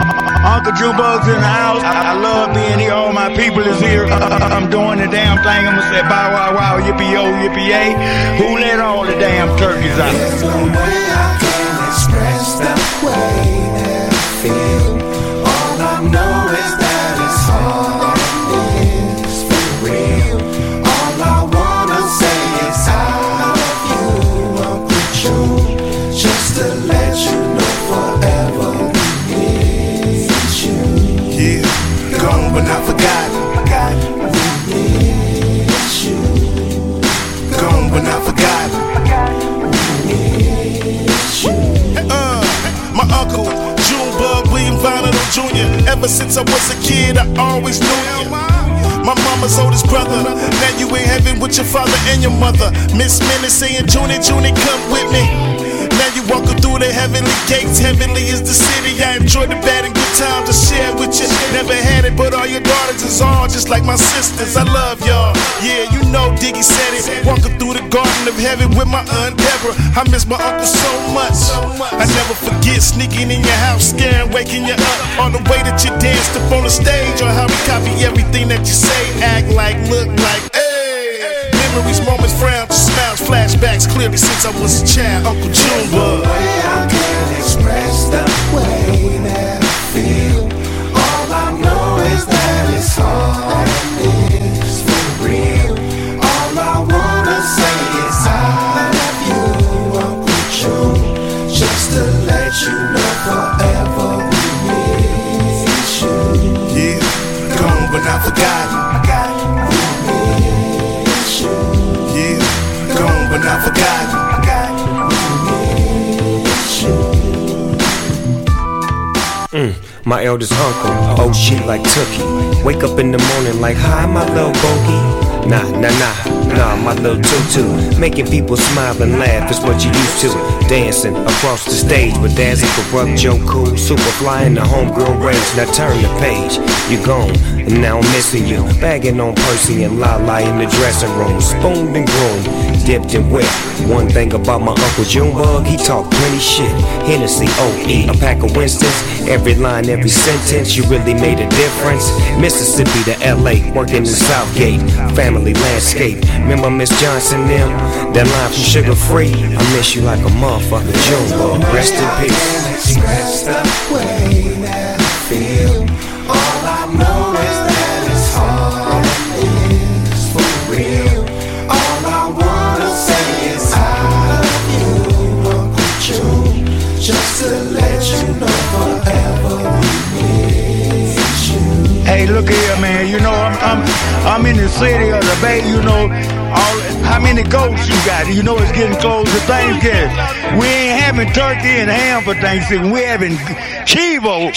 Uncle Junebug's in the house. I love being here. All my people is here. I'm doing the damn thing. I'm gonna say bow wow wow, yippee-yo, yippee-yay. Who let all the damn turkeys out? There's no way I can express the way that I feel. All I know is that it's hard and it's for real. All I wanna say is I love you, Uncle June. Just to let you know forever we miss you. Yeah, gone but not forgotten. We miss you. Gone but not forgotten. We miss you. My uncle, Junebug William Vonnegut Jr. Ever since I was a kid, I always knew you. My mama's oldest brother. Now you in heaven with your father and your mother. Miss Minnie saying, Junie, Junie, come with me. Now you walking through the heavenly gates. Heavenly is the city. I enjoy the bad and good times I share with you. Never had it, but all your daughters is all just like my sisters. I love y'all. Yeah, you know Diggy said it. Walking through the garden of heaven with my Aunt Deborah. I miss my uncle so much. I never forget sneaking in your house, scaring, waking you up. On the way that you danced up on the stage, or how we copy everything that you say, act like, look like. Hey, memories, moments, frowns, smiles, flashbacks. Clearly since I was a child, Uncle Junebug. The way I can express the way that I feel. All I know is that it's hard and it's for real. All I wanna say is I love you, Uncle June. Just to let you know forever we miss you. Yeah, gone but not forgotten. We miss you. Yeah, gone but not forgotten. My eldest uncle, oh shit like Tookie. Wake up in the morning like, hi my little bogey. Nah, my little tutu. Making people smile and laugh is what you used to. Dancing across the stage with Dazzy, Corrupt, Joe Cool, Superfly in the homegrown range. Now turn the page, you gone, and now I'm missing you. Bagging on Percy and Lala in the dressing room. Spooned and groomed, dipped and wet. One thing about my Uncle Junebug, he talk plenty shit. Hennessy, OE, a pack of Winstons. Every line, every sentence, you really made a difference. Mississippi to LA, working in Southgate. Family landscape. Remember Miss Johnson them? That line from Sugar Free. I miss you like a motherfucker Junebug. Rest in peace. Express the way that I feel. All I know is that it's hard and it's for real. All I wanna say is I love you, Uncle June. Just to let you know forever we miss you. Hey, look here, man. You know I'm in the city of the Bay. You know how many goats you got? You know it's getting close to Thanksgiving. We ain't having turkey and ham for Thanksgiving. We're having chivo.